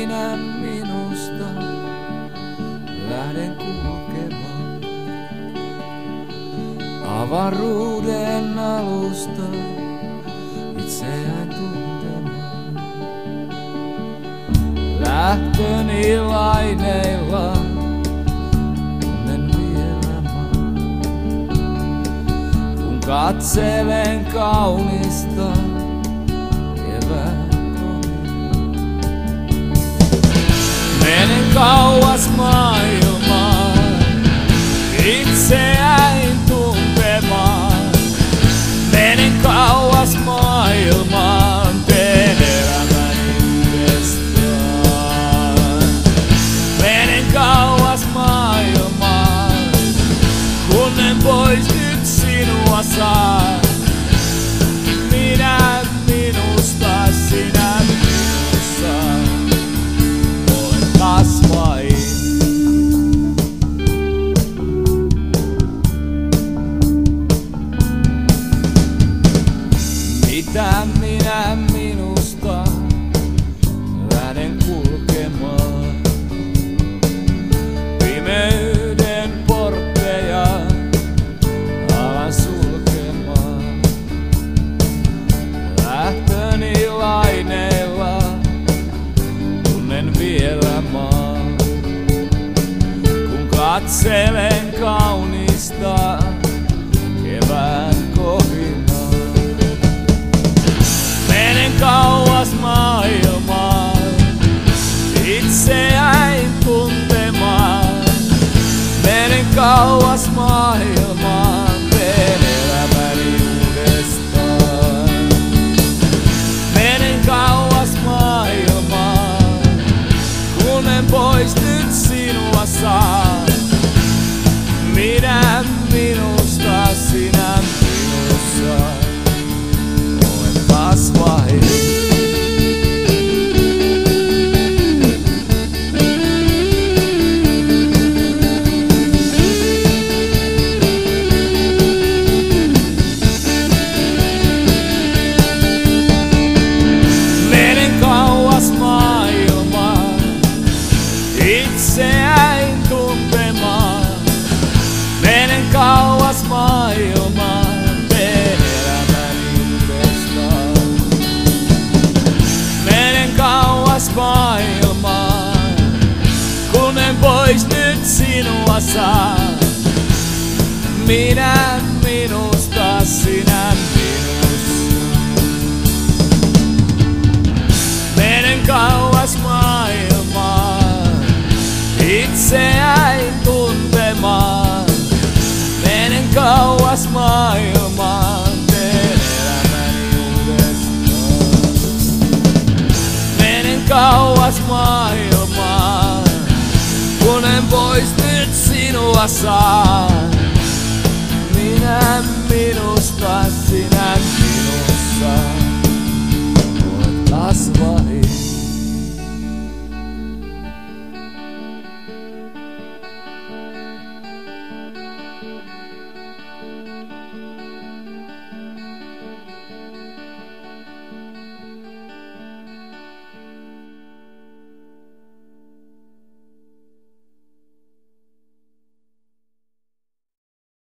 minä minusta lähden kulkemaan avaruuden alusta itseään tuntemaan. Lähtöni laineilla tunnen vielä maan, kun katselen kaunista kevään. Menen kauas maailmaan, itseäin tuntemaan. Menen kauas maailmaan, teen elämäni uudestaan. Menen kauas maailmaan, kun en pois nyt sinua saa. Minä minusta, sinä minussa. Kasvain. Mitä minä minusta lähden kulkemaan? Pimeyden portteja alan sulkemaan. Lähtöni laineilla tunnen vielä maan, kun katselen kaunista kevään kohinaa. Menen kauas maailmaan, itseäin tuntemaan. Menen kauas maailmaan, teen elämäni uudestaan. Menen kauas maailmaan, kun en pois nyt sinua saa. Minä minusta, sinä minussa. Olen kasvain. Menen kauas maailmaan, itseäin tuntemaan. Menen kauas maailmaan, teen elämäni uudestaan. Menen kauas maailmaan, kun en pois nyt sinua saa. Minä minusta, sinä minussa. Menen kauas maailmaan, itseäin tuntemaan. Menen kauas maailmaan, teen elämäni uudestaan. Menen kauas maailmaan, kun en pois nyt sinua saa. Minä minusta, sinä